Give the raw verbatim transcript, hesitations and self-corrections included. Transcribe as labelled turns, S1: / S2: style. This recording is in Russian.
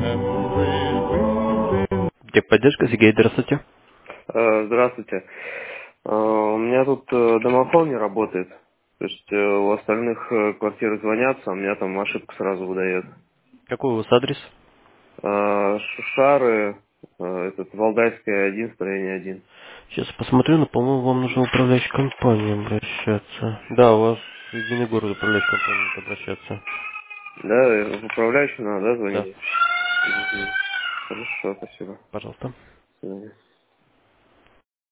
S1: Техподдержка, Сергей, здравствуйте.
S2: Э, Здравствуйте. Э, У меня тут э, домофон не работает. То есть э, у остальных э, квартир звонятся, а у меня там ошибка сразу выдает.
S1: Какой у вас адрес?
S2: Э, Шушары, э, этот Валдайская один, строение один.
S1: Сейчас посмотрю, но, по-моему, вам нужно в управляющую компанию обращаться. Да, у вас в единый город управляющая компания надо обращаться.
S2: Да, э, в управляющую надо, да,
S1: Да,
S2: звонить? Мгм. Хорошо, спасибо.
S1: пожалуйста.
S2: До свидания.